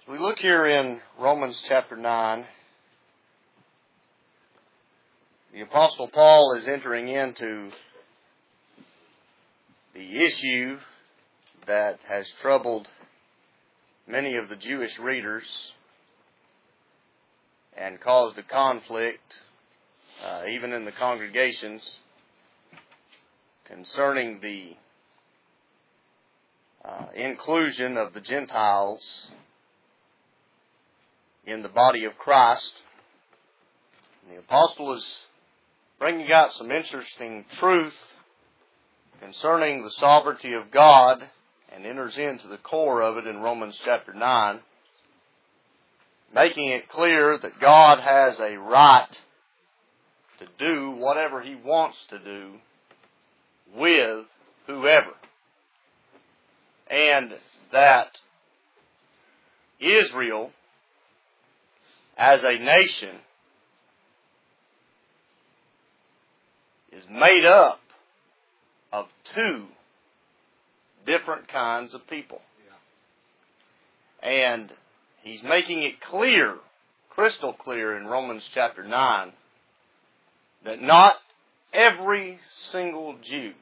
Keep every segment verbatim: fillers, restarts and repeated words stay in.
We look here in Romans chapter nine. The Apostle Paul is entering into the issue that has troubled many of the Jewish readers and caused a conflict, uh, even in the congregations, concerning the uh, inclusion of the Gentiles in the body of Christ. And the apostle is bringing out some interesting truth concerning the sovereignty of God and enters into the core of it in Romans chapter nine, making it clear that God has a right to do whatever He wants to do with whoever. And that Israel, as a nation, is made up of two different kinds of people. Yeah. And he's making it clear, crystal clear in Romans chapter nine, that not every single Jew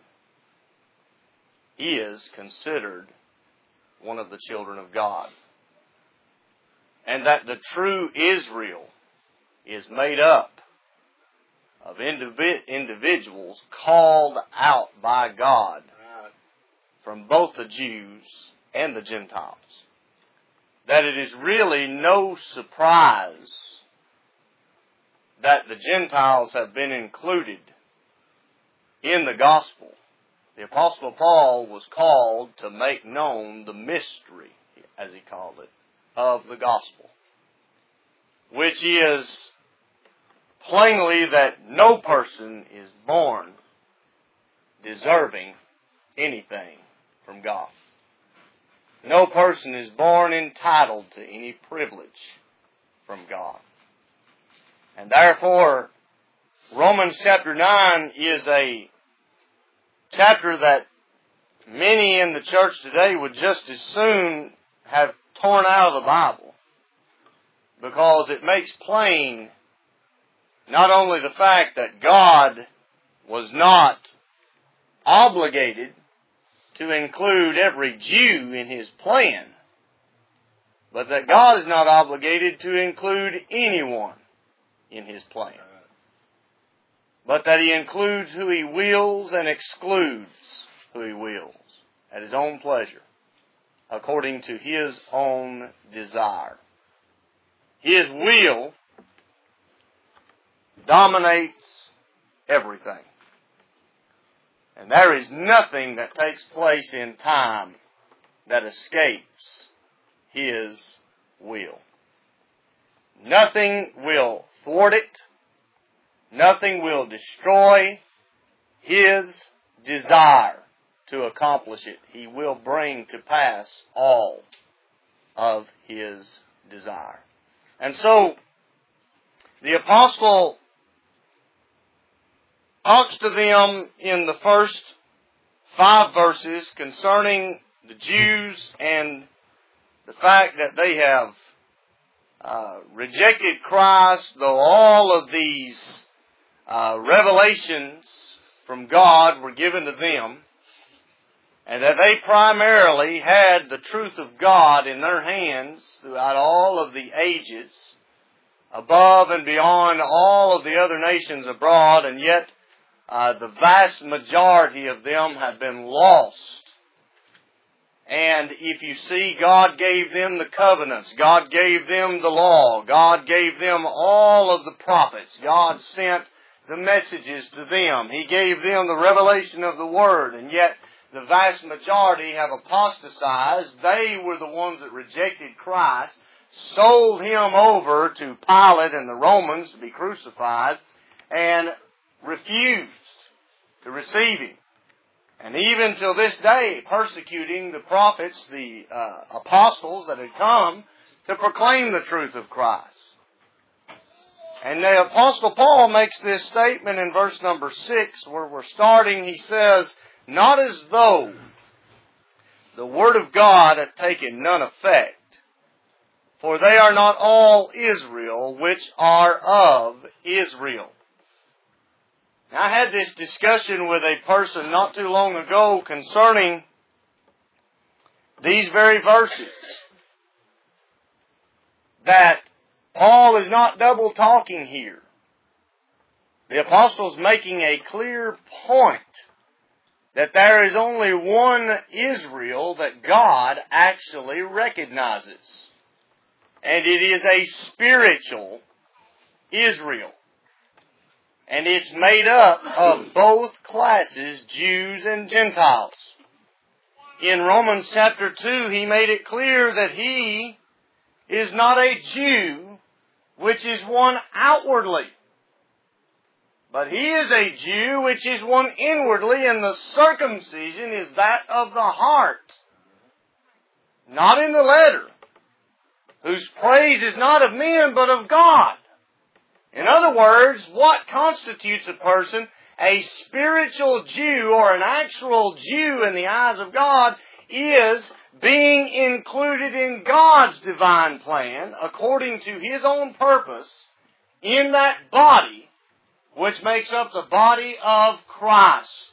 is considered one of the children of God. And that the true Israel is made up of individ- individuals called out by God from both the Jews and the Gentiles. That it is really no surprise that the Gentiles have been included in the gospel. The Apostle Paul was called to make known the mystery, as he called it, of the gospel, which is plainly that no person is born deserving anything from God. No person is born entitled to any privilege from God. And therefore, Romans chapter nine is a chapter that many in the church today would just as soon have torn out of the Bible, because it makes plain not only the fact that God was not obligated to include every Jew in His plan, but that God is not obligated to include anyone in His plan, but that He includes who He wills and excludes who He wills at His own pleasure, according to His own desire. His will dominates everything. And there is nothing that takes place in time that escapes His will. Nothing will thwart it. Nothing will destroy His desire to accomplish it. He will bring to pass all of His desire. And so, the apostle talks to them in the first five verses concerning the Jews and the fact that they have uh, rejected Christ, though all of these uh, revelations from God were given to them, and that they primarily had the truth of God in their hands throughout all of the ages, above and beyond all of the other nations abroad, and yet uh, the vast majority of them have been lost. And if you see, God gave them the covenants, God gave them the law, God gave them all of the prophets, God sent the messages to them, He gave them the revelation of the Word, and yet the vast majority have apostatized. They were the ones that rejected Christ, sold Him over to Pilate and the Romans to be crucified, and refused to receive Him. And even till this day, persecuting the prophets, the uh, apostles that had come to proclaim the truth of Christ. And the Apostle Paul makes this statement in verse number six, where we're starting. He says, not as though the Word of God had taken none effect For they are not all Israel which are of Israel. Now, I had this discussion with a person not too long ago concerning these very verses. That Paul is not double talking here. The apostle is making a clear point that there is only one Israel that God actually recognizes. And it is a spiritual Israel. And it's made up of both classes, Jews and Gentiles. In Romans chapter two, he made it clear that he is not a Jew, which is one outwardly. But he is a Jew, which is one inwardly, and the circumcision is that of the heart, not in the letter, whose praise is not of men, but of God. In other words, what constitutes a person a spiritual Jew or an actual Jew in the eyes of God is being included in God's divine plan according to His own purpose in that body which makes up the body of Christ.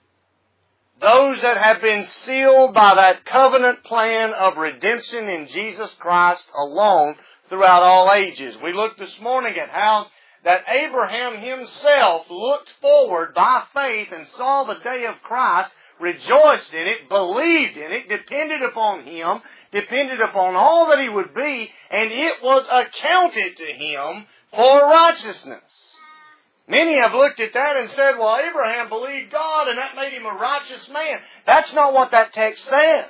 Those that have been sealed by that covenant plan of redemption in Jesus Christ alone throughout all ages. We looked this morning at how that Abraham himself looked forward by faith and saw the day of Christ, rejoiced in it, believed in it, depended upon Him, depended upon all that He would be, and it was accounted to him for righteousness. Many have looked at that and said, well, Abraham believed God and that made him a righteous man. That's not what that text says.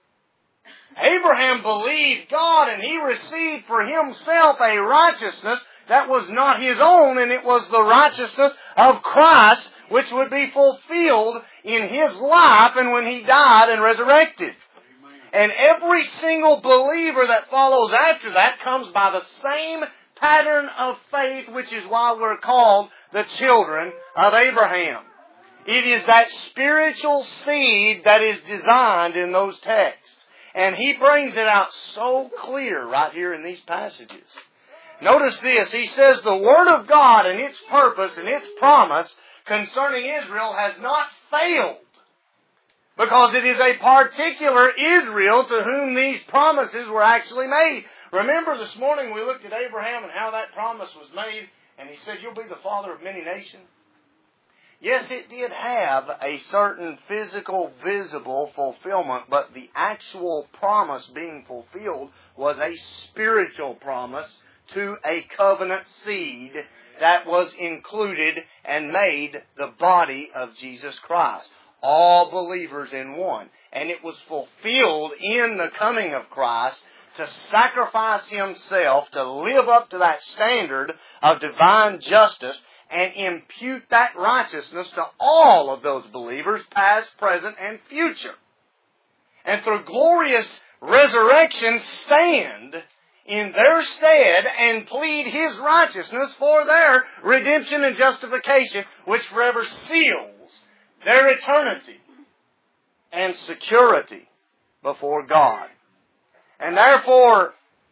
Abraham believed God and he received for himself a righteousness that was not his own, and it was the righteousness of Christ which would be fulfilled in his life and when he died and resurrected. And every single believer that follows after that comes by the same pattern of faith, which is why we're called the children of Abraham. It is that spiritual seed that is designed in those texts. And he brings it out so clear right here in these passages. Notice this, he says the Word of God and its purpose and its promise concerning Israel has not failed. Because it is a particular Israel to whom these promises were actually made. Remember this morning we looked at Abraham and how that promise was made, and he said, you'll be the father of many nations. Yes, it did have a certain physical, visible fulfillment, but the actual promise being fulfilled was a spiritual promise to a covenant seed that was included and made the body of Jesus Christ. All believers in one. And it was fulfilled in the coming of Christ to sacrifice Himself, to live up to that standard of divine justice and impute that righteousness to all of those believers, past, present, and future. And through glorious resurrection stand in their stead and plead His righteousness for their redemption and justification, which forever seals their eternity and security before God. And therefore,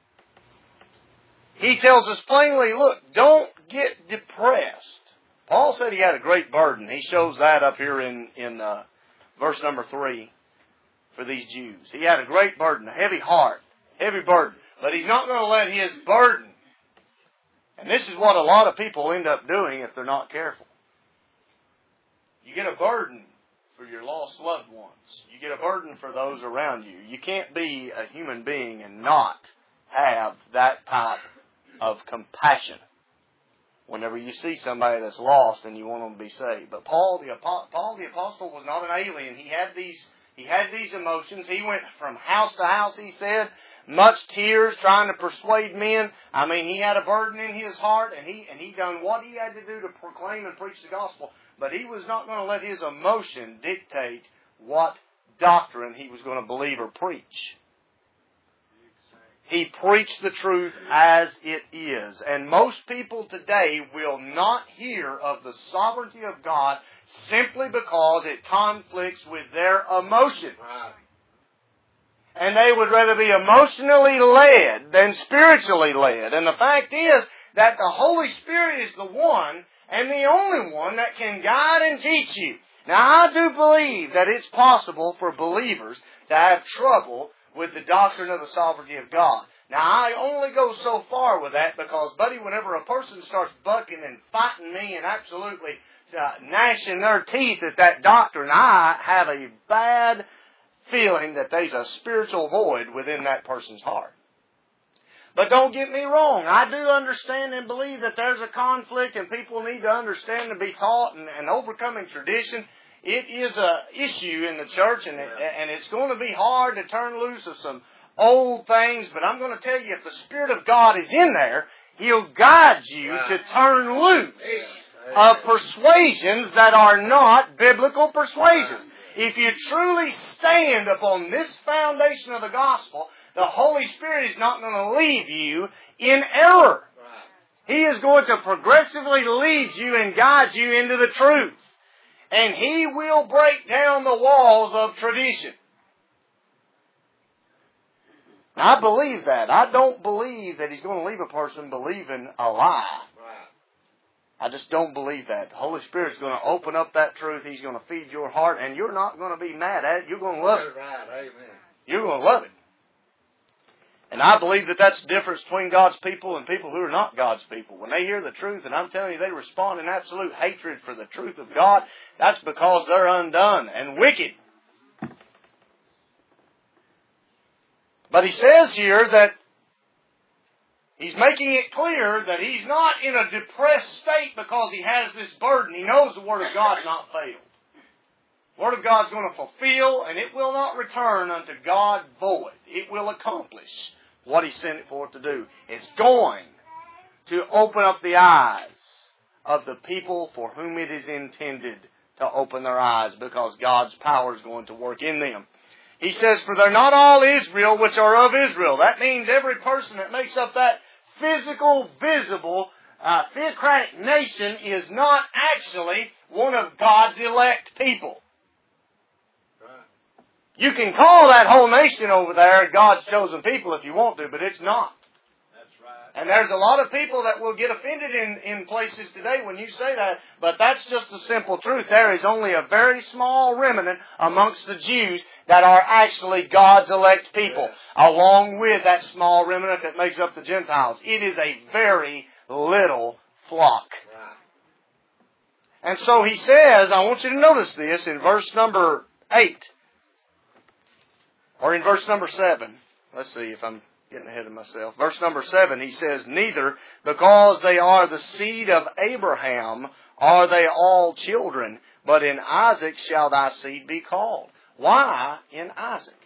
he tells us plainly, look, don't get depressed. Paul said he had a great burden. He shows that up here in, in uh, verse number three for these Jews. He had a great burden, a heavy heart, heavy burden. But he's not going to let his burden, and this is what a lot of people end up doing if they're not careful. You get a burden for your lost loved ones. You get a burden for those around you. You can't be a human being and not have that type of compassion whenever you see somebody that's lost and you want them to be saved. But Paul the, Paul the Apostle was not an alien. He had these, he had these emotions. He went from house to house, he said, much tears, trying to persuade men. I mean, he had a burden in his heart, and he and he done what he had to do to proclaim and preach the gospel. But he was not going to let his emotion dictate what doctrine he was going to believe or preach. He preached the truth as it is. And most people today will not hear of the sovereignty of God simply because it conflicts with their emotions. and they would rather be emotionally led than spiritually led. And the fact is that the Holy Spirit is the one and the only one that can guide and teach you. Now, I do believe that it's possible for believers to have trouble with the doctrine of the sovereignty of God. Now, I only go so far with that because, buddy, whenever a person starts bucking and fighting me and absolutely uh, gnashing their teeth at that doctrine, I have a bad feeling that there's a spiritual void within that person's heart. But don't get me wrong, I do understand and believe that there's a conflict and people need to understand and be taught, and, and overcoming tradition, it is a issue in the church, and, it, and it's going to be hard to turn loose of some old things, but I'm going to tell you, if the Spirit of God is in there, He'll guide you right. to turn loose of persuasions that are not biblical persuasions. If you truly stand upon this foundation of the gospel, the Holy Spirit is not going to leave you in error. He is going to progressively lead you and guide you into the truth. And He will break down the walls of tradition. Now, I believe that. I don't believe that He's going to leave a person believing a lie. I just don't believe that. The Holy Spirit's going to open up that truth. He's going to feed your heart, and you're not going to be mad at it. You're going to love it. You're going to love it. And I believe that that's the difference between God's people and people who are not God's people. When they hear the truth, and I'm telling you, they respond in absolute hatred for the truth of God, that's because they're undone and wicked. But He says here that He's making it clear that He's not in a depressed state because He has this burden. He knows the Word of God's not failed. The Word of God's going to fulfill, and it will not return unto God void. It will accomplish what He sent it forth to do. It's going to open up the eyes of the people for whom it is intended to open their eyes, because God's power is going to work in them. He says, for they're not all Israel which are of Israel. That means every person that makes up that physical, visible, uh, theocratic nation is not actually one of God's elect people. You can call that whole nation over there God's chosen people if you want to, but it's not. That's right. And there's a lot of people that will get offended in, in places today when you say that, but that's just the simple truth. There is only a very small remnant amongst the Jews that are actually God's elect people, yeah. along with that small remnant that makes up the Gentiles. It is a very little flock. Right. And so He says, I want you to notice this in verse number eight. Or in verse number seven. Let's see if I'm getting ahead of myself. Verse number seven, He says, neither because they are the seed of Abraham are they all children, but in Isaac shall thy seed be called. Why in Isaac?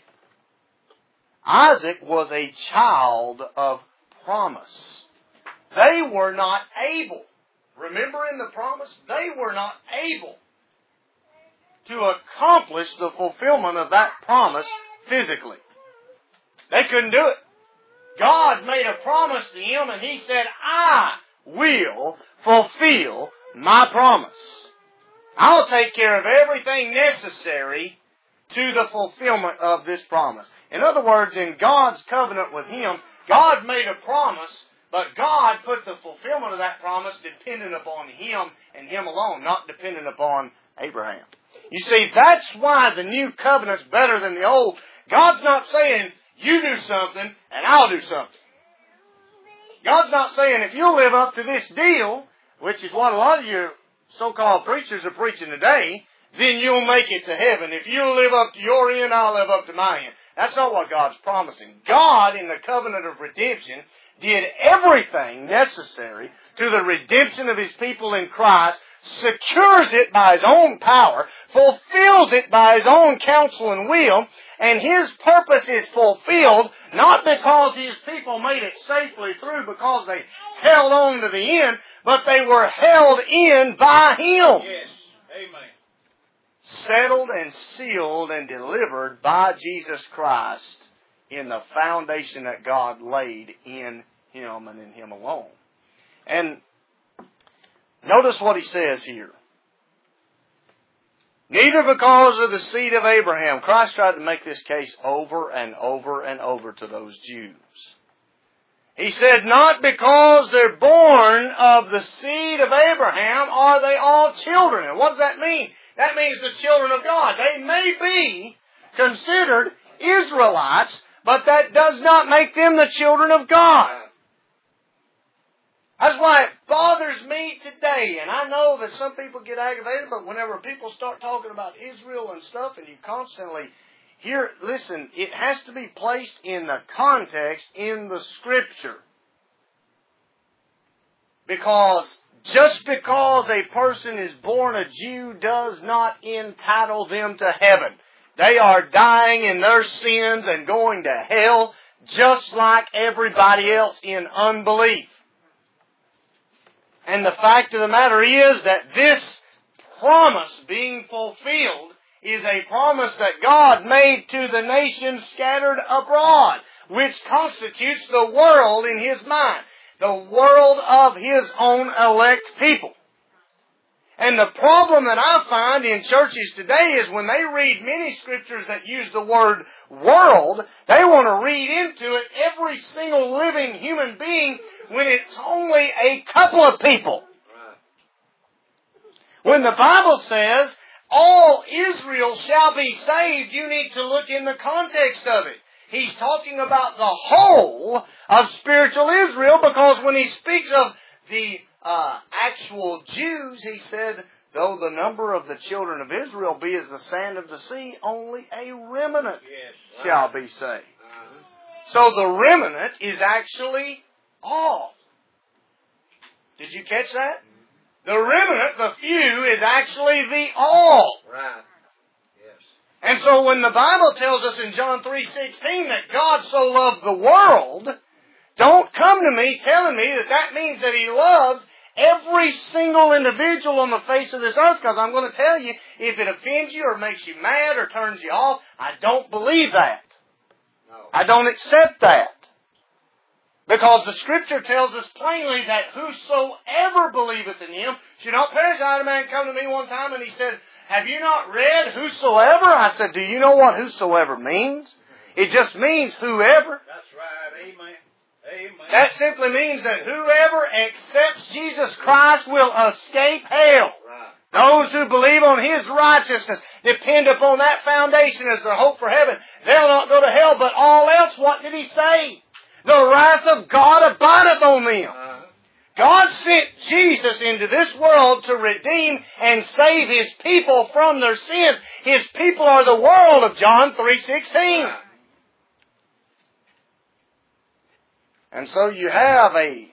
Isaac was a child of promise. They were not able. Remember in the promise? They were not able to accomplish the fulfillment of that promise physically. They couldn't do it. God made a promise to him, and He said, I will fulfill my promise. I'll take care of everything necessary to the fulfillment of this promise. In other words, in God's covenant with Him, God made a promise, but God put the fulfillment of that promise dependent upon Him and Him alone, not dependent upon Abraham. You see, that's why the new covenant's better than the old. God's not saying, you do something and I'll do something. God's not saying, if you'll live up to this deal, which is what a lot of your so-called preachers are preaching today, then you'll make it to heaven. If you'll live up to your end, I'll live up to my end. That's not what God's promising. God, in the covenant of redemption, did everything necessary to the redemption of His people in Christ, secures it by His own power, fulfills it by His own counsel and will, and His purpose is fulfilled not because His people made it safely through because they held on to the end, but they were held in by Him. Yes. Amen. Settled and sealed and delivered by Jesus Christ in the foundation that God laid in Him and in Him alone. And notice what He says here. Neither because of the seed of Abraham. Christ tried to make this case over and over and over to those Jews. He said, not because they're born of the seed of Abraham are they all children. And what does that mean? That means the children of God. They may be considered Israelites, but that does not make them the children of God. That's why it bothers me today. And I know that some people get aggravated, but whenever people start talking about Israel and stuff, and you constantly hear, listen, it has to be placed in the context in the Scripture. Because just because a person is born a Jew does not entitle them to heaven. They are dying in their sins and going to hell just like everybody else in unbelief. And the fact of the matter is that this promise being fulfilled is a promise that God made to the nations scattered abroad, which constitutes the world in His mind, the world of His own elect people. And the problem that I find in churches today is when they read many scriptures that use the word world, they want to read into it every single living human being when it's only a couple of people. When the Bible says, all Israel shall be saved, you need to look in the context of it. He's talking about the whole of spiritual Israel, because when he speaks of the uh, actual Jews, he said, though the number of the children of Israel be as the sand of the sea, only a remnant yes, shall be saved. Uh-huh. So the remnant is actually all. Did you catch that? The remnant, the few, is actually the all. Right. Yes. And so when the Bible tells us in John three sixteen that God so loved the world, don't come to me telling me that that means that He loves every single individual on the face of this earth, because I'm going to tell you, if it offends you or makes you mad or turns you off, I don't believe that. No. I don't accept that. Because the Scripture tells us plainly that whosoever believeth in Him should not perish. I had a man come to me one time and he said, have you not read whosoever? I said, do you know what whosoever means? It just means whoever. That's right. Amen. Amen. That simply means that whoever accepts Jesus Christ will escape hell. Right. Those who believe on His righteousness, depend upon that foundation as their hope for heaven, they'll not go to hell. But all else, what did He say? The wrath of God abideth on them. Uh-huh. God sent Jesus into this world to redeem and save His people from their sins. His people are the world of John three sixteen. Right. And so you have a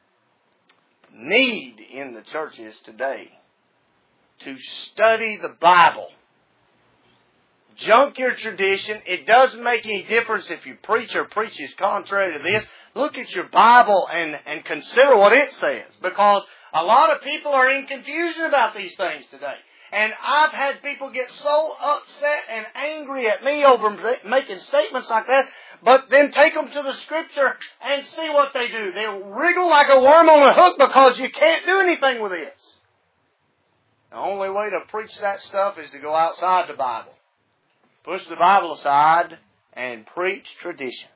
need in the churches today to study the Bible. Junk your tradition. It doesn't make any difference if you preach or preaches contrary to this. Look at your Bible and, and consider what it says. Because a lot of people are in confusion about these things today. And I've had people get so upset and angry at me over making statements like that. But then take them to the Scripture and see what they do. They'll wriggle like a worm on a hook because you can't do anything with this. The only way to preach that stuff is to go outside the Bible. Push the Bible aside and preach tradition.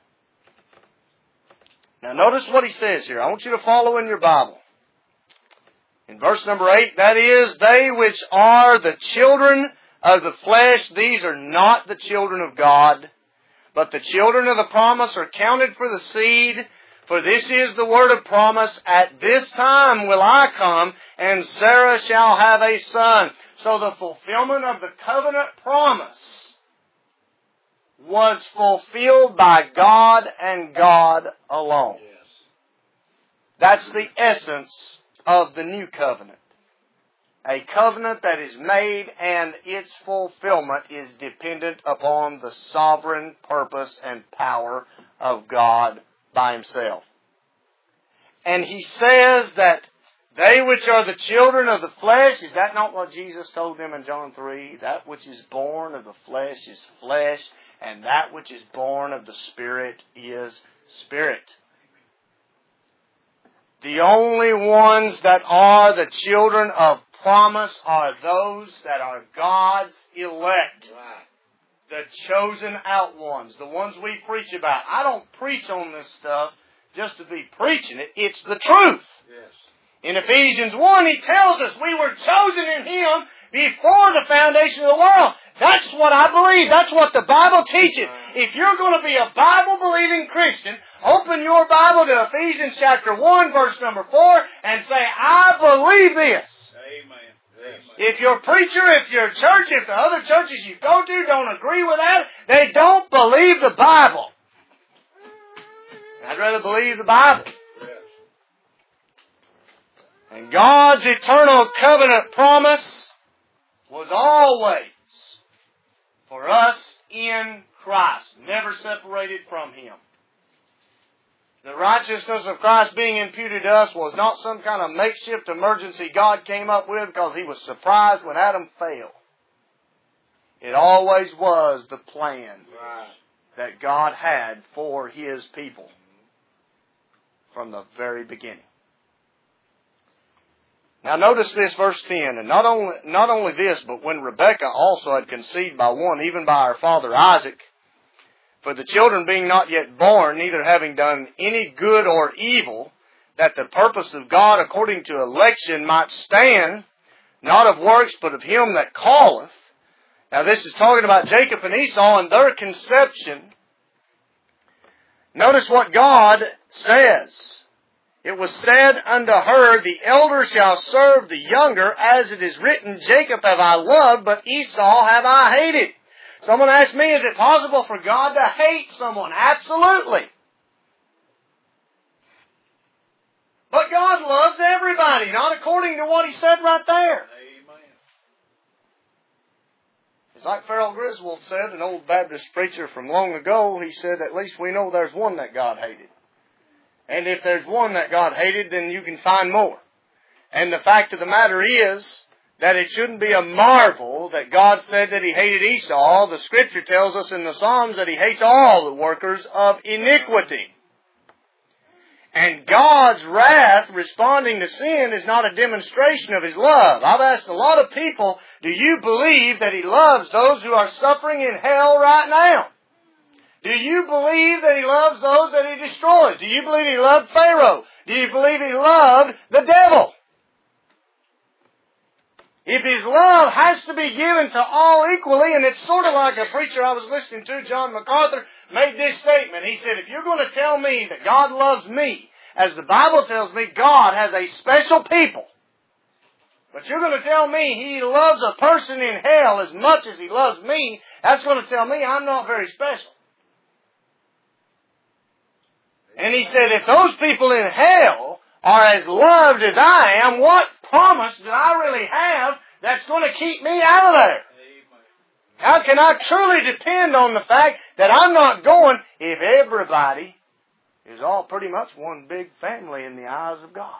Now notice what he says here. I want you to follow in your Bible. In verse number eight, that is, they which are the children of the flesh, these are not the children of God, but the children of the promise are counted for the seed. For this is the word of promise, at this time will I come, and Sarah shall have a son. So the fulfillment of the covenant promise was fulfilled by God and God alone. Yes. That's the essence of the new covenant. A covenant that is made and its fulfillment is dependent upon the sovereign purpose and power of God by Himself. And He says that they which are the children of the flesh, is that not what Jesus told them in John three? That which is born of the flesh is flesh, and that which is born of the Spirit is spirit. The only ones that are the children of promise are those that are God's elect. Right. The chosen out ones. The ones we preach about. I don't preach on this stuff just to be preaching it. It's the truth. Yes. In Ephesians one, he tells us we were chosen in Him before the foundation of the world. That's what I believe. That's what the Bible teaches. If you're going to be a Bible-believing Christian, open your Bible to Ephesians chapter one, verse number four, and say, I believe this. Amen. Amen. If your preacher, if your church, if the other churches you go to don't agree with that, they don't believe the Bible. I'd rather believe the Bible. Yes. And God's eternal covenant promise was always for us in Christ, never separated from Him. The righteousness of Christ being imputed to us was not some kind of makeshift emergency God came up with because He was surprised when Adam failed. It always was the plan Right. that God had for His people from the very beginning. Now notice this, verse ten, and not only, not only this, but when Rebekah also had conceived by one, even by our father Isaac, for the children being not yet born, neither having done any good or evil, that the purpose of God according to election might stand, not of works, but of Him that calleth. Now this is talking about Jacob and Esau and their conception. Notice what God says. It was said unto her, the elder shall serve the younger, as it is written, Jacob have I loved, but Esau have I hated. Someone asked me, is it possible for God to hate someone? Absolutely. But God loves everybody, not according to what He said right there. Amen. It's like Farrell Griswold said, an old Baptist preacher from long ago. He said, at least we know there's one that God hated. And if there's one that God hated, then you can find more. And the fact of the matter is that it shouldn't be a marvel that God said that He hated Esau. The Scripture tells us in the Psalms that He hates all the workers of iniquity. And God's wrath responding to sin is not a demonstration of His love. I've asked a lot of people, do you believe that He loves those who are suffering in hell right now? Do you believe that He loves those that He destroys? Do you believe He loved Pharaoh? Do you believe He loved the devil? If His love has to be given to all equally, and it's sort of like a preacher I was listening to, John MacArthur, made this statement. He said, if you're going to tell me that God loves me, as the Bible tells me, God has a special people, but you're going to tell me He loves a person in hell as much as He loves me, that's going to tell me I'm not very special. And he said, if those people in hell are as loved as I am, what promise do I really have that's going to keep me out of there? How can I truly depend on the fact that I'm not going if everybody is all pretty much one big family in the eyes of God?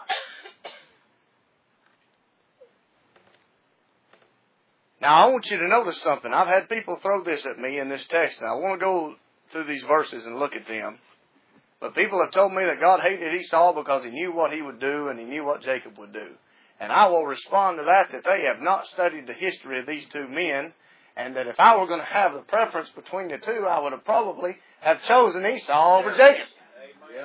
Now, I want you to notice something. I've had people throw this at me in this text, and I want to go through these verses and look at them. But people have told me that God hated Esau because He knew what he would do and He knew what Jacob would do. And I will respond to that, that they have not studied the history of these two men, and that if I were going to have the preference between the two, I would have probably have chosen Esau over Jacob. Yeah.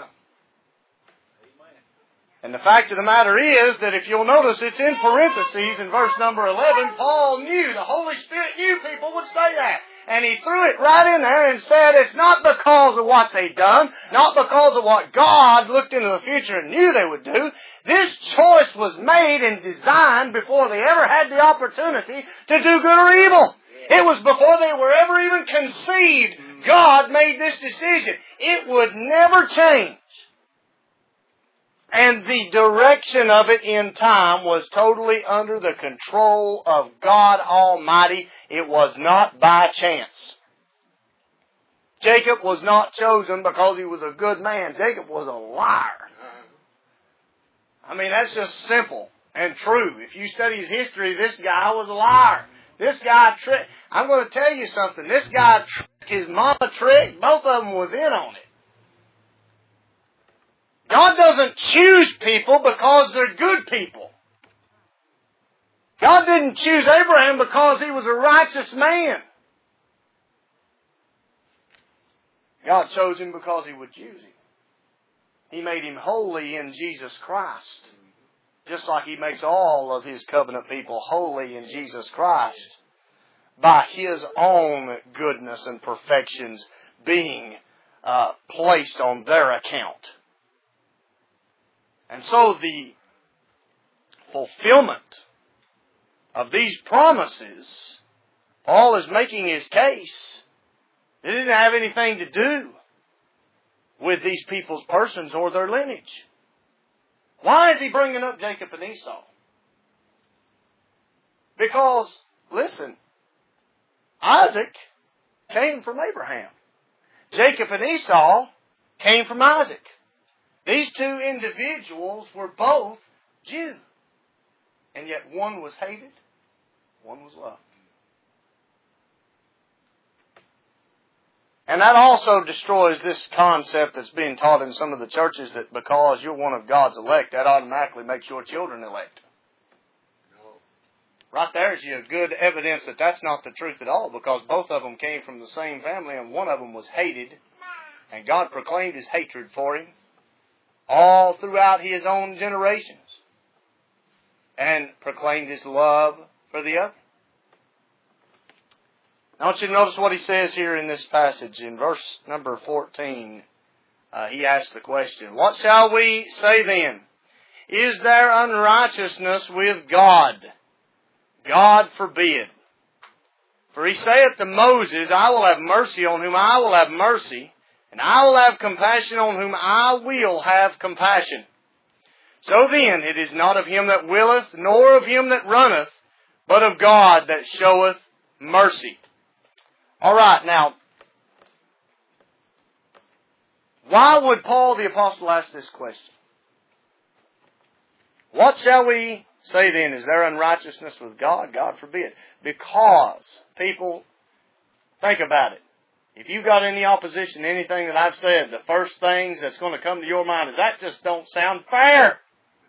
And the fact of the matter is that if you'll notice, it's in parentheses in verse number eleven. Paul knew, the Holy Spirit knew people would say that. And he threw it right in there and said it's not because of what they'd done, not because of what God looked into the future and knew they would do. This choice was made and designed before they ever had the opportunity to do good or evil. It was before they were ever even conceived. God made this decision. It would never change. And the direction of it in time was totally under the control of God Almighty. It was not by chance. Jacob was not chosen because he was a good man. Jacob was a liar. I mean, that's just simple and true. If you study his history, this guy was a liar. This guy tricked. I'm going to tell you something. This guy tricked his mama tricked. Both of them was in on it. God doesn't choose people because they're good people. God didn't choose Abraham because he was a righteous man. God chose him because he would use him. He made him holy in Jesus Christ. Just like he makes all of his covenant people holy in Jesus Christ. By his own goodness and perfections being uh, placed on their account. And so the fulfillment of these promises, Paul is making his case. It didn't have anything to do with these people's persons or their lineage. Why is he bringing up Jacob and Esau? Because, listen, Isaac came from Abraham. Jacob and Esau came from Isaac. These two individuals were both Jews. And yet one was hated, one was loved. And that also destroys this concept that's being taught in some of the churches that because you're one of God's elect, that automatically makes your children elect. No. Right there is your good evidence that that's not the truth at all, because both of them came from the same family and one of them was hated. And God proclaimed His hatred for him all throughout his own generations. And proclaimed His love for the other. I want you to notice what he says here in this passage. In verse number fourteen, uh, he asks the question, "What shall we say then? Is there unrighteousness with God? God forbid. For he saith to Moses, I will have mercy on whom I will have mercy, and I will have compassion on whom I will have compassion. So then it is not of him that willeth, nor of him that runneth, but of God that showeth mercy." All right, now, why would Paul the Apostle ask this question? What shall we say then? Is there unrighteousness with God? God forbid. Because, people, think about it. If you've got any opposition to anything that I've said, the first things that's going to come to your mind is that just don't sound fair.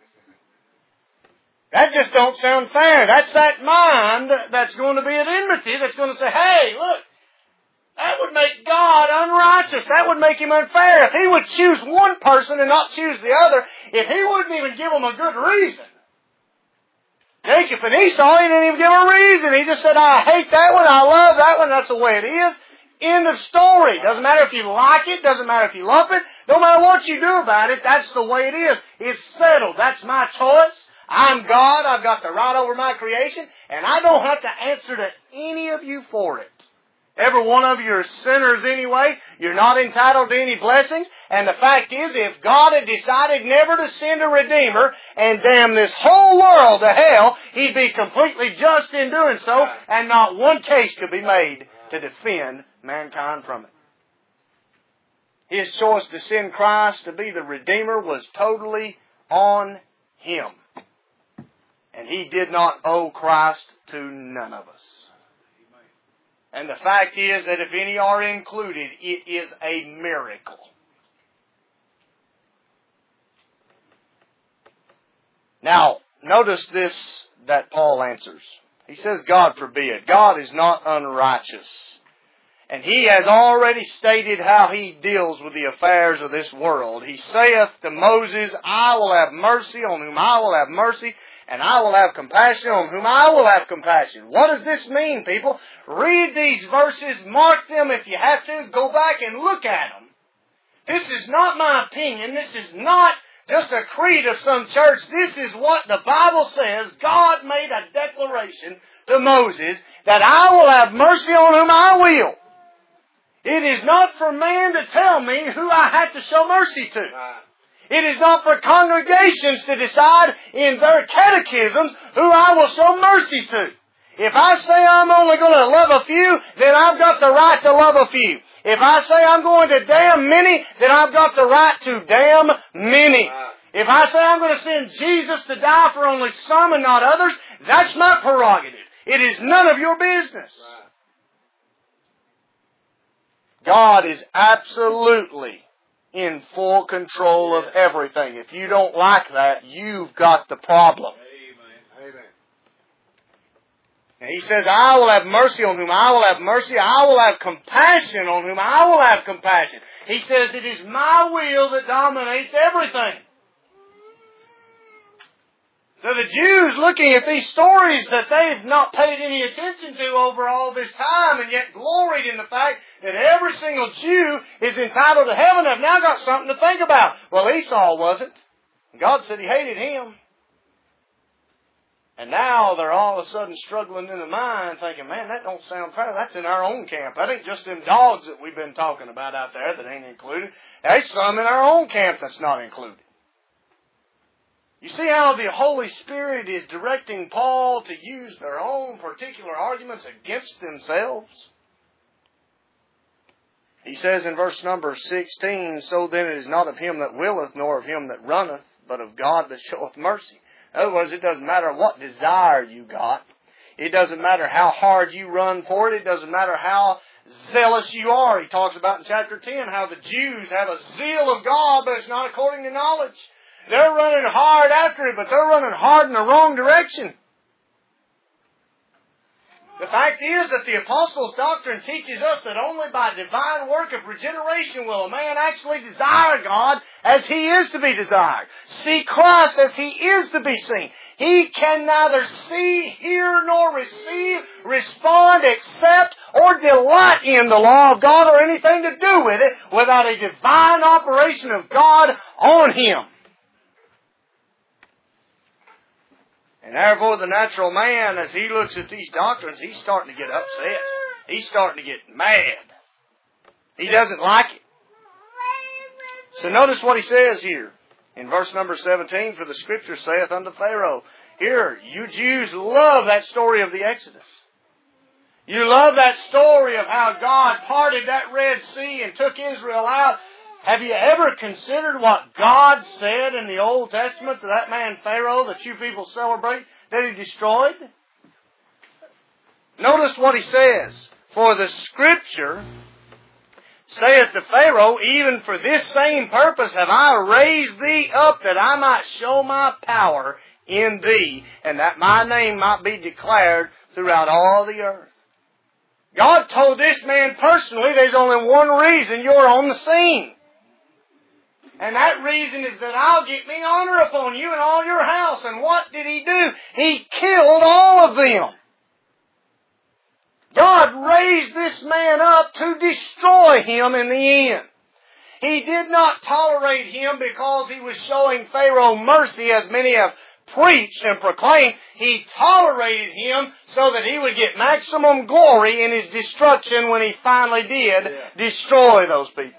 That just don't sound fair. That's that mind that's going to be at enmity that's going to say, hey, look, that would make God unrighteous. That would make Him unfair. If He would choose one person and not choose the other, if He wouldn't even give them a good reason. Jacob and Esau, He didn't even give a reason. He just said, I hate that one, I love that one, that's the way it is. End of story. Doesn't matter if you like it, doesn't matter if you love it, no matter what you do about it, that's the way it is. It's settled. That's my choice. I'm God, I've got the right over my creation, and I don't have to answer to any of you for it. Every one of you are sinners anyway. You're not entitled to any blessings. And the fact is, if God had decided never to send a Redeemer and damn this whole world to hell, He'd be completely just in doing so, and not one case could be made to defend mankind from it. His choice to send Christ to be the Redeemer was totally on Him. And He did not owe Christ to none of us. And the fact is that if any are included, it is a miracle. Now, notice this that Paul answers. He says, God forbid. God is not unrighteous. And He has already stated how He deals with the affairs of this world. He saith to Moses, I will have mercy on whom I will have mercy, and I will have compassion on whom I will have compassion. What does this mean, people? Read these verses, mark them if you have to, go back and look at them. This is not my opinion. This is not just a creed of some church. This is what the Bible says. God made a declaration to Moses that I will have mercy on whom I will. It is not for man to tell me who I have to show mercy to. It is not for congregations to decide in their catechisms who I will show mercy to. If I say I'm only going to love a few, then I've got the right to love a few. If I say I'm going to damn many, then I've got the right to damn many. If I say I'm going to send Jesus to die for only some and not others, that's my prerogative. It is none of your business. God is absolutely in full control of everything. If you don't like that, you've got the problem. Amen. Amen. And He says, I will have mercy on whom I will have mercy. I will have compassion on whom I will have compassion. He says, it is my will that dominates everything. So the Jews looking at these stories that they've not paid any attention to over all this time and yet gloried in the fact that every single Jew is entitled to heaven have now got something to think about. Well, Esau wasn't. God said He hated him. And now they're all of a sudden struggling in the mind thinking, man, that don't sound fair. That's in our own camp. That ain't just them dogs that we've been talking about out there that ain't included. There's some in our own camp that's not included. You see how the Holy Spirit is directing Paul to use their own particular arguments against themselves? He says in verse number sixteen, so then it is not of him that willeth, nor of him that runneth, but of God that showeth mercy. In other words, it doesn't matter what desire you got. It doesn't matter how hard you run for it. It doesn't matter how zealous you are. He talks about in chapter ten how the Jews have a zeal of God, but it's not according to knowledge. They're running hard after it, but they're running hard in the wrong direction. The fact is that the Apostles' doctrine teaches us that only by divine work of regeneration will a man actually desire God as He is to be desired. See Christ as He is to be seen. He can neither see, hear, nor receive, respond, accept, or delight in the law of God or anything to do with it without a divine operation of God on him. And therefore the natural man, as he looks at these doctrines, he's starting to get upset. He's starting to get mad. He doesn't like it. So notice what he says here in verse number seventeen, for the Scripture saith unto Pharaoh, here, you Jews love that story of the Exodus. You love that story of how God parted that Red Sea and took Israel out. Have you ever considered what God said in the Old Testament to that man Pharaoh that you people celebrate that He destroyed? Notice what He says. For the Scripture saith to Pharaoh, even for this same purpose have I raised thee up, that I might show my power in thee, and that my name might be declared throughout all the earth. God told this man personally, there's only one reason you're on the scene. And that reason is that I'll get me honor upon you and all your house. And what did He do? He killed all of them. God raised this man up to destroy him in the end. He did not tolerate him because he was showing Pharaoh mercy, as many have preached and proclaimed. He tolerated him so that he would get maximum glory in his destruction when he finally did yeah. destroy those people.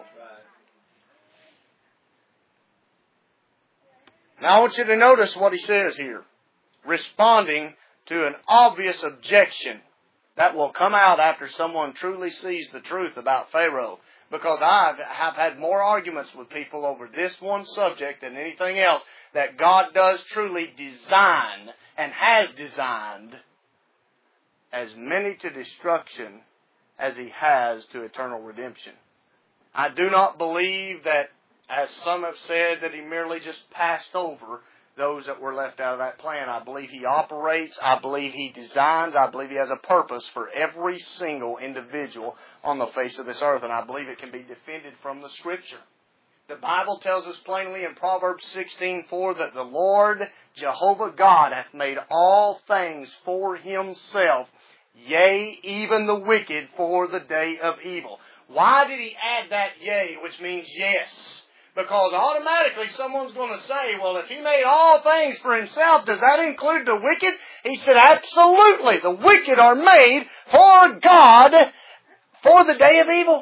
Now I want you to notice what he says here, responding to an obvious objection that will come out after someone truly sees the truth about Pharaoh. Because I have had more arguments with people over this one subject than anything else, that God does truly design and has designed as many to destruction as He has to eternal redemption. I do not believe that, as some have said, that He merely just passed over those that were left out of that plan. I believe He operates, I believe He designs, I believe He has a purpose for every single individual on the face of this earth, and I believe it can be defended from the Scripture. The Bible tells us plainly in Proverbs sixteen four that the Lord Jehovah God hath made all things for Himself, yea, even the wicked for the day of evil. Why did He add that yea, which means yes? Because automatically someone's going to say, well, if He made all things for Himself, does that include the wicked? He said, absolutely. The wicked are made for God for the day of evil.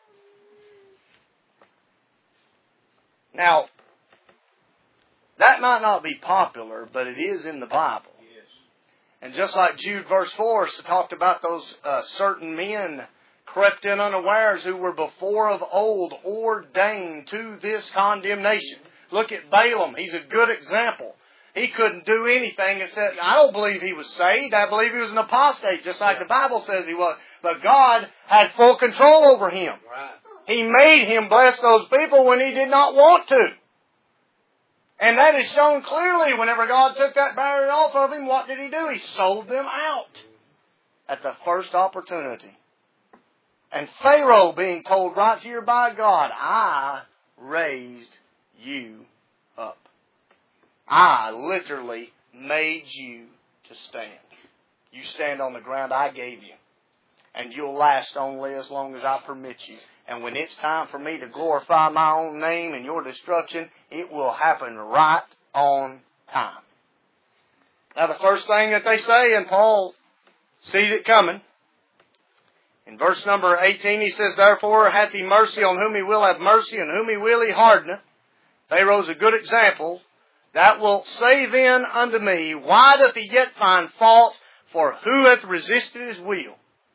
Yeah. Now, that might not be popular, but it is in the Bible. Yes. And just like Jude verse four talked about those uh, certain men crept in unawares who were before of old ordained to this condemnation. Look at Balaam. He's a good example. He couldn't do anything except, I don't believe he was saved. I believe he was an apostate, just like yeah. the Bible says he was. But God had full control over him. Right. He made him bless those people when He did not want to. And that is shown clearly whenever God took that barrier off of him. What did He do? He sold them out. at the first opportunity. And Pharaoh being told right here by God, I raised you up. I literally made you to stand. You stand on the ground I gave you. And you'll last only as long as I permit you. And when it's time for me to glorify my own name and your destruction, it will happen right on time. Now the first thing that they say, and Paul sees it coming, in verse number eighteen he says, Therefore hath he mercy on whom he will have mercy, and whom he will he hardeneth. Pharaoh's a good example. That will say then unto me, Why doth he yet find fault? For who hath resisted his will?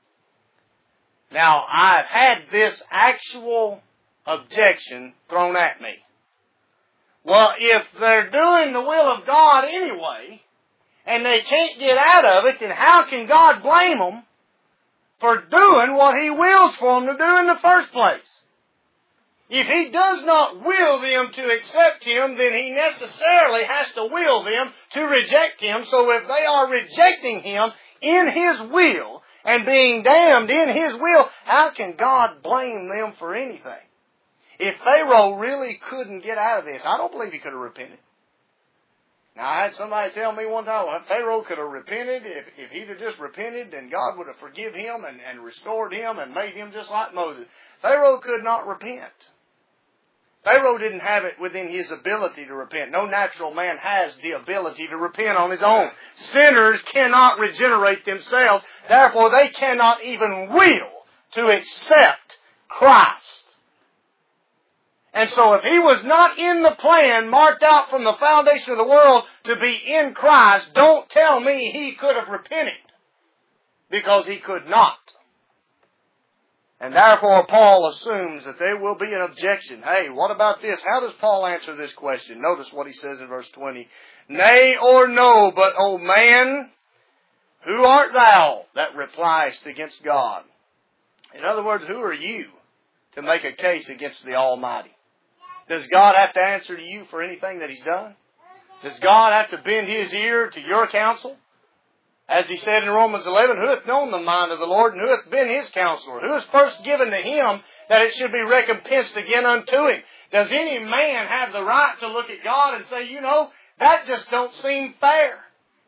Now, I've had this actual objection thrown at me. Well, if they're doing the will of God anyway, and they can't get out of it, then how can God blame them for doing what He wills for them to do in the first place? If He does not will them to accept Him, then He necessarily has to will them to reject Him. So if they are rejecting Him in His will and being damned in His will, how can God blame them for anything? If Pharaoh really couldn't get out of this, I don't believe he could have repented. Now, I had somebody tell me one time, well, Pharaoh could have repented. If, if he'd have just repented, then God would have forgiven him and, and restored him and made him just like Moses. Pharaoh could not repent. Pharaoh didn't have it within his ability to repent. No natural man has the ability to repent on his own. Sinners cannot regenerate themselves. Therefore, they cannot even will to accept Christ. And so if he was not in the plan marked out from the foundation of the world to be in Christ, don't tell me he could have repented. Because he could not. And therefore Paul assumes that there will be an objection. Hey, what about this? How does Paul answer this question? Notice what he says in verse twenty. Nay or no, but O man, who art thou that repliest against God? In other words, who are you to make a case against the Almighty? Does God have to answer to you for anything that He's done? Does God have to bend His ear to your counsel? As he said in Romans eleven, who hath known the mind of the Lord, and who hath been His counselor? Who is first given to Him that it should be recompensed again unto Him? Does any man have the right to look at God and say, you know, that just don't seem fair?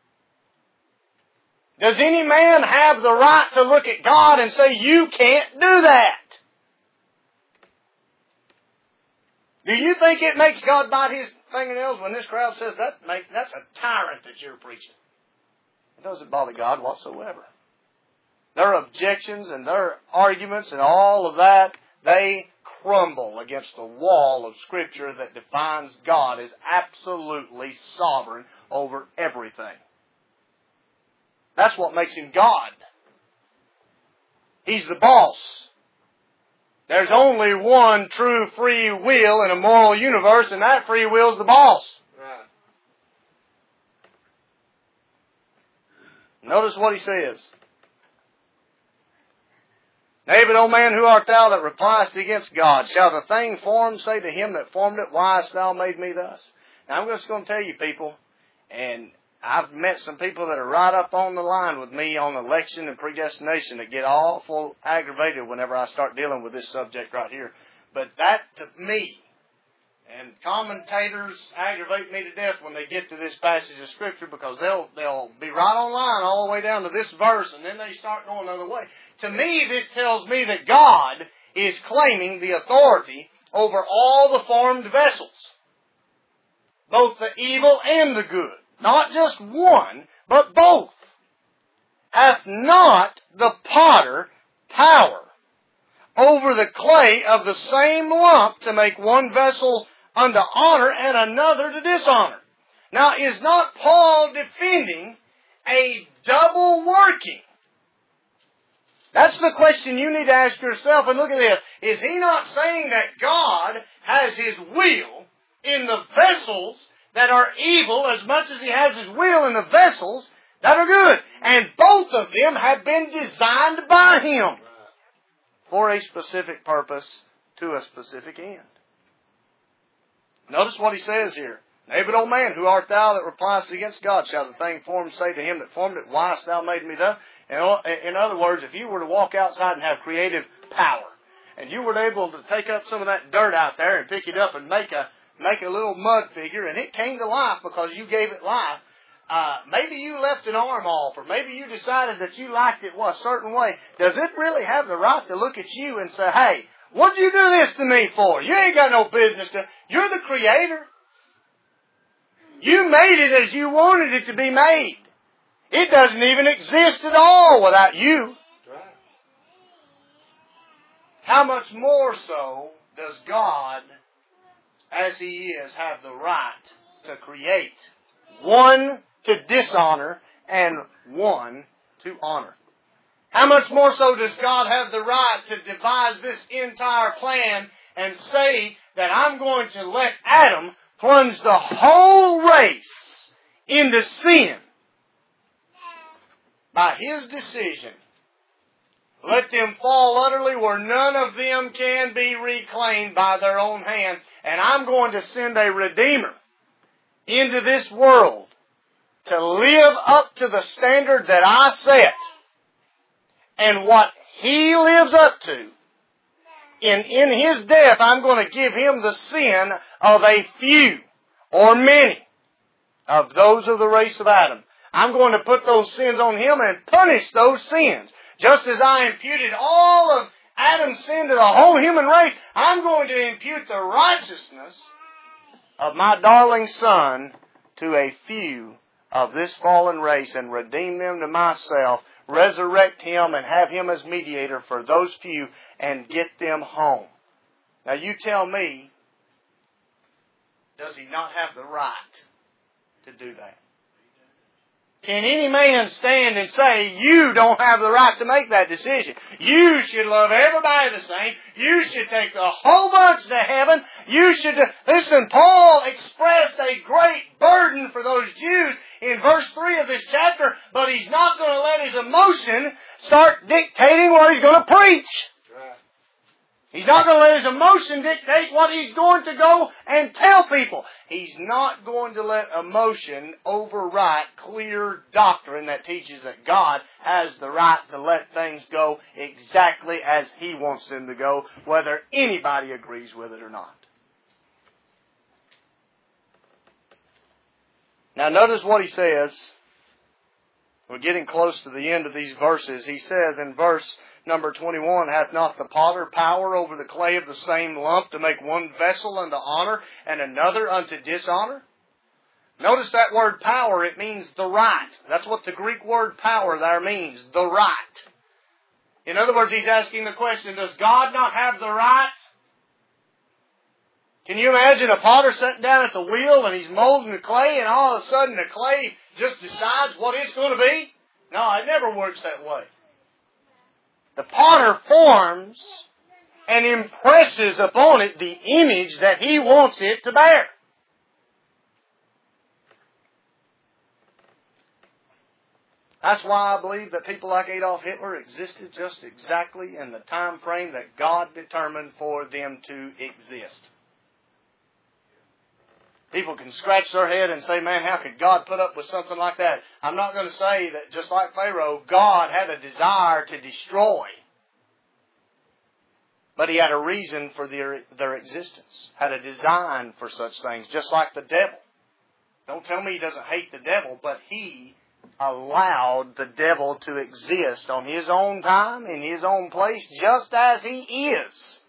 Does any man have the right to look at God and say, you can't do that? Do you think it makes God bite His fingernails when this crowd says that make, that's a tyrant that you're preaching? It doesn't bother God whatsoever. Their objections and their arguments and all of that, they crumble against the wall of Scripture that defines God as absolutely sovereign over everything. That's what makes Him God. He's the boss. There's only one true free will in a moral universe, and that free will is the boss. Right. Notice what he says. Nay, but, O man, who art thou that repliest against God? Shall the thing formed say to him that formed it, Why hast thou made me thus? Now, I'm just going to tell you, people, and I've met some people that are right up on the line with me on election and predestination that get awful aggravated whenever I start dealing with this subject right here. But that, to me, and commentators aggravate me to death when they get to this passage of Scripture because they'll they'll be right on line all the way down to this verse and then they start going another way. To me, this tells me that God is claiming the authority over all the formed vessels, both the evil and the good. Not just one, but both. Hath not the potter power over the clay of the same lump to make one vessel unto honor and another to dishonor? Now, is not Paul defending a double working? That's the question you need to ask yourself. And look at this. Is he not saying that God has His will in the vessels that are evil as much as He has His will in the vessels that are good? And both of them have been designed by Him for a specific purpose to a specific end. Notice what he says here. Nay, but, O man, who art thou that repliest against God? Shall the thing formed say to him that formed it, Why hast thou made me thus? In other words, if you were to walk outside and have creative power, and you were able to take up some of that dirt out there and pick it up and make a make a little mud figure, and it came to life because you gave it life, uh, maybe you left an arm off, or maybe you decided that you liked it a certain way. Does it really have the right to look at you and say, hey, what did you do this to me for? You ain't got no business to. You're the creator. You made it as you wanted it to be made. It doesn't even exist at all without you. How much more so does God, as He is, have the right to create? One to dishonor and one to honor. How much more so does God have the right to devise this entire plan and say that I'm going to let Adam plunge the whole race into sin by his decision? Let them fall utterly where none of them can be reclaimed by their own hand. And I'm going to send a Redeemer into this world to live up to the standard that I set. And what He lives up to, in, in His death, I'm going to give Him the sin of a few or many of those of the race of Adam. I'm going to put those sins on Him and punish those sins. Just as I imputed all of Adam's sin to the whole human race, I'm going to impute the righteousness of my darling Son to a few of this fallen race and redeem them to myself, resurrect Him and have Him as mediator for those few and get them home. Now you tell me, does He not have the right to do that? Can any man stand and say, you don't have the right to make that decision? You should love everybody the same. You should take the whole bunch to heaven. You should... Listen, Paul expressed a great burden for those Jews in verse three of this chapter, but he's not going to let his emotion start dictating what he's going to preach. He's not going to let his emotion dictate what he's going to go and tell people. He's not going to let emotion overwrite clear doctrine that teaches that God has the right to let things go exactly as He wants them to go, whether anybody agrees with it or not. Now notice what he says. We're getting close to the end of these verses. He says in verse number twenty-one, hath not the potter power over the clay of the same lump to make one vessel unto honor and another unto dishonor? Notice that word power, it means the right. That's what the Greek word power there means, the right. In other words, he's asking the question, does God not have the right? Can you imagine a potter sitting down at the wheel and he's molding the clay and all of a sudden the clay just decides what it's going to be? No, it never works that way. The potter forms and impresses upon it the image that he wants it to bear. That's why I believe that people like Adolf Hitler existed just exactly in the time frame that God determined for them to exist. People can scratch their head and say, man, how could God put up with something like that? I'm not going to say that just like Pharaoh, God had a desire to destroy. But He had a reason for their, their existence. Had a design for such things, just like the devil. Don't tell me He doesn't hate the devil, but He allowed the devil to exist on His own time, in His own place, just as he is.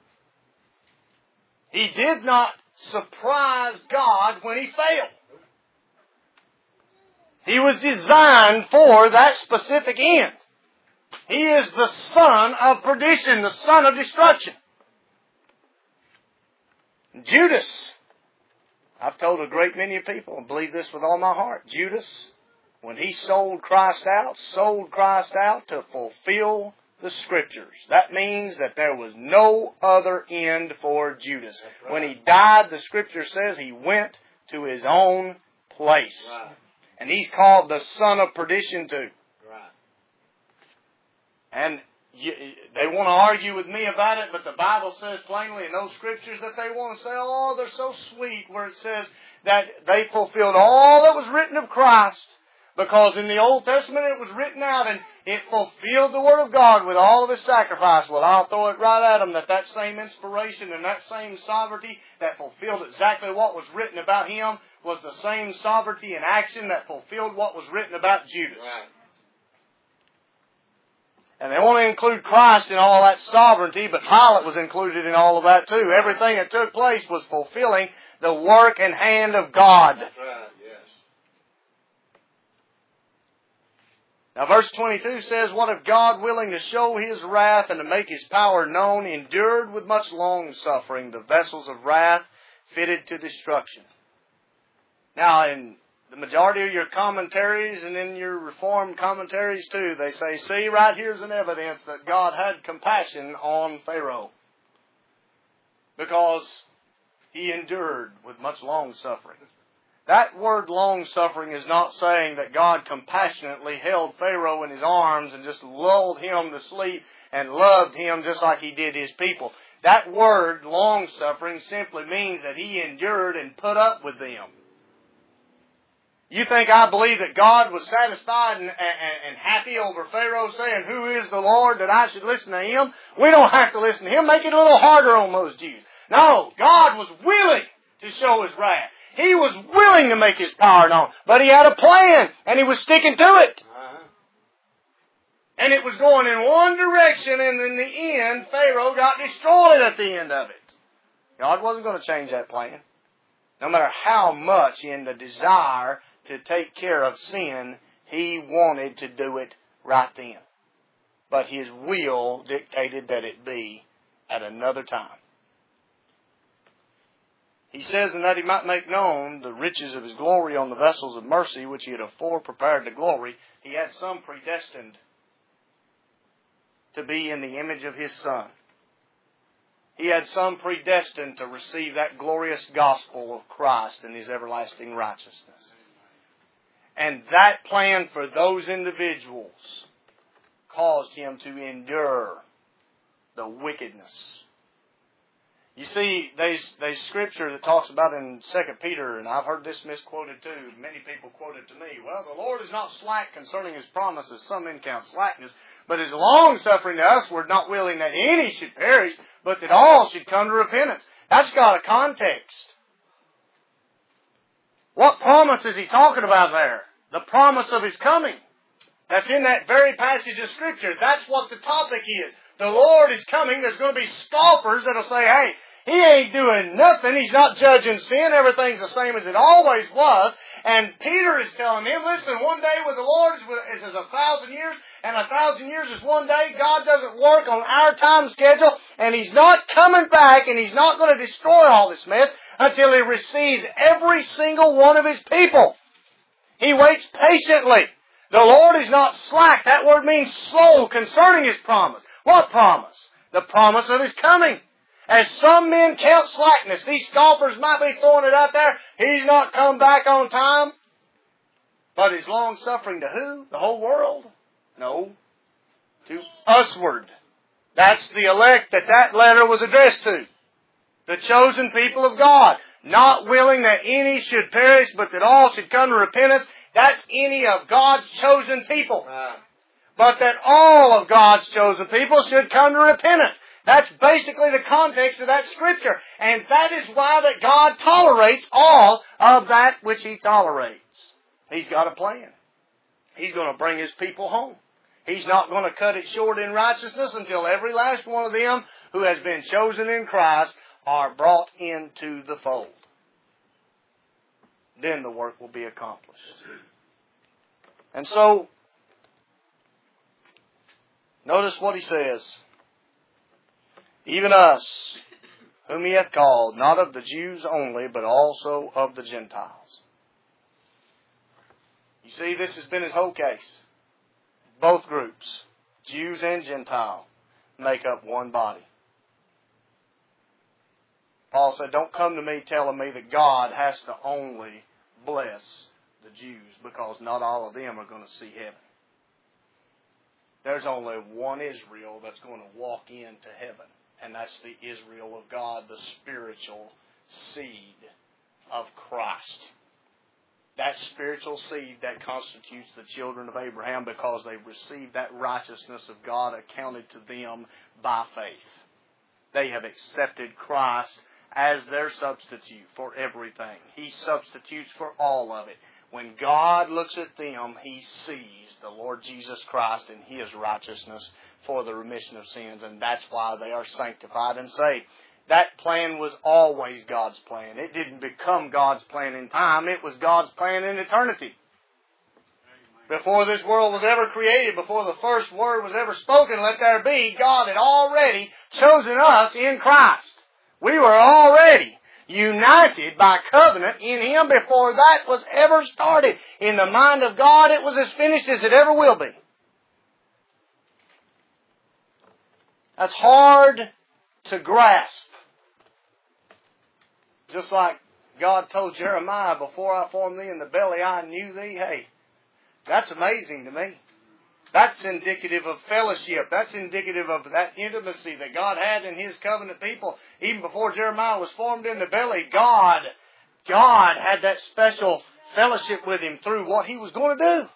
He did not surprise God when he failed. He was designed for that specific end. He is the son of perdition, the son of destruction. Judas, I've told a great many of people, and believe this with all my heart, Judas, when he sold Christ out, sold Christ out to fulfill the Scriptures. That means that there was no other end for Judas. Right. When he died, the Scripture says he went to his own place. Right. And he's called the son of perdition too. Right. And you, they want to argue with me about it, but the Bible says plainly in those Scriptures that they want to say, oh, they're so sweet, where it says that they fulfilled all that was written of Christ. Because in the Old Testament it was written out and it fulfilled the Word of God with all of His sacrifice. Well, I'll throw it right at them that that same inspiration and that same sovereignty that fulfilled exactly what was written about Him was the same sovereignty and action that fulfilled what was written about Judas. Right. And they want to include Christ in all that sovereignty, but Pilate was included in all of that too. Everything that took place was fulfilling the work and hand of God. That's right, yes. Now verse twenty-two says, "What if God, willing to show His wrath and to make His power known, endured with much long suffering the vessels of wrath fitted to destruction?" Now in the majority of your commentaries and in your Reformed commentaries too, they say, see, right here's an evidence that God had compassion on Pharaoh. Because he endured with much long suffering. That word long suffering is not saying that God compassionately held Pharaoh in His arms and just lulled him to sleep and loved him just like He did his people. That word long suffering simply means that He endured and put up with them. You think I believe that God was satisfied and, and, and happy over Pharaoh saying, "Who is the Lord that I should listen to Him?" We don't have to listen to Him. Make it a little harder on those Jews. No, God was willing to show His wrath. He was willing to make His power known. But He had a plan, and He was sticking to it. Uh-huh. And it was going in one direction, and in the end, Pharaoh got destroyed at the end of it. God wasn't going to change that plan. No matter how much in the desire to take care of sin, He wanted to do it right then. But His will dictated that it be at another time. He says, "And that He might make known the riches of His glory on the vessels of mercy, which He had afore prepared to glory." He had some predestined to be in the image of His Son. He had some predestined to receive that glorious gospel of Christ and His everlasting righteousness. And that plan for those individuals caused Him to endure the wickedness. You see, there's, there's scripture that talks about in Second Peter, and I've heard this misquoted too. Many people quote it to me. Well, the Lord is not slack concerning His promises. Some men count slackness. But His long-suffering to us, we're not willing that any should perish, but that all should come to repentance. That's got a context. What promise is He talking about there? The promise of His coming. That's in that very passage of Scripture. That's what the topic is. The Lord is coming. There's going to be scoffers that'll say, hey, He ain't doing nothing. He's not judging sin. Everything's the same as it always was. And Peter is telling him, listen, one day with the Lord is as a thousand years, and a thousand years is one day. God doesn't work on our time schedule, and He's not coming back, and He's not going to destroy all this mess until He receives every single one of His people. He waits patiently. The Lord is not slack. That word means slow concerning His promise. What promise? The promise of His coming. As some men count slackness, these scoffers might be throwing it out there. He's not come back on time. But His long suffering to who? The whole world? No. To usward. That's the elect that that letter was addressed to. The chosen people of God. Not willing that any should perish, but that all should come to repentance. That's any of God's chosen people. Right. But that all of God's chosen people should come to repentance. That's basically the context of that Scripture. And that is why that God tolerates all of that which He tolerates. He's got a plan. He's going to bring His people home. He's not going to cut it short in righteousness until every last one of them who has been chosen in Christ are brought into the fold. Then the work will be accomplished. And so, notice what he says. Even us, whom He hath called, not of the Jews only, but also of the Gentiles. You see, this has been His whole case. Both groups, Jews and Gentile, make up one body. Paul said, don't come to me telling me that God has to only bless the Jews, because not all of them are going to see heaven. There's only one Israel that's going to walk into heaven. And that's the Israel of God, the spiritual seed of Christ. that spiritual seed that constitutes the children of Abraham, because they received that righteousness of God accounted to them by faith. They have accepted Christ as their substitute for everything. He substitutes for all of it. When God looks at them, He sees the Lord Jesus Christ and His righteousness for the remission of sins, and that's why they are sanctified and saved. That plan was always God's plan. It didn't become God's plan in time. It was God's plan in eternity. Before this world was ever created, before the first word was ever spoken, let there be, God had already chosen us in Christ. We were already united by covenant in Him before that was ever started. In the mind of God, it was as finished as it ever will be. That's hard to grasp. Just like God told Jeremiah, before I formed thee in the belly, I knew thee. Hey, that's amazing to me. That's indicative of fellowship. That's indicative of that intimacy that God had in His covenant people. Even before Jeremiah was formed in the belly, God, God had that special fellowship with him through what He was going to do.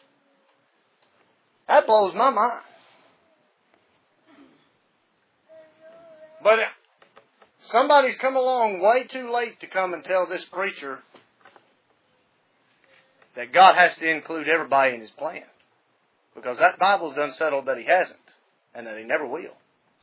That blows my mind. But somebody's come along way too late to come and tell this preacher that God has to include everybody in His plan. Because that Bible's done settled that He hasn't, and that He never will.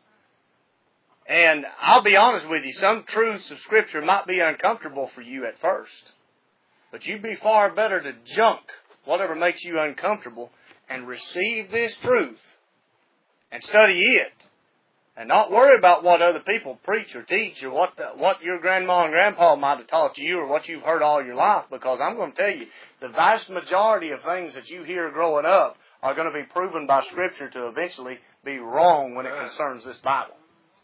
And I'll be honest with you, some truths of Scripture might be uncomfortable for you at first. But you'd be far better to junk whatever makes you uncomfortable and receive this truth and study it. And not worry about what other people preach or teach, or what the, what your grandma and grandpa might have taught you, or what you've heard all your life. Because I'm going to tell you, the vast majority of things that you hear growing up are going to be proven by Scripture to eventually be wrong when it concerns this Bible.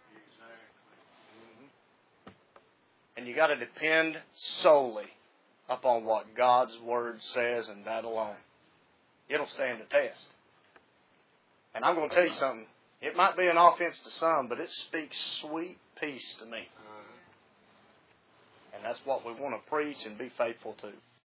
And you got to depend solely upon what God's Word says, and that alone. It'll stand the test. And I'm going to tell you something. It might be an offense to some, but it speaks sweet peace to me. And that's what we want to preach and be faithful to.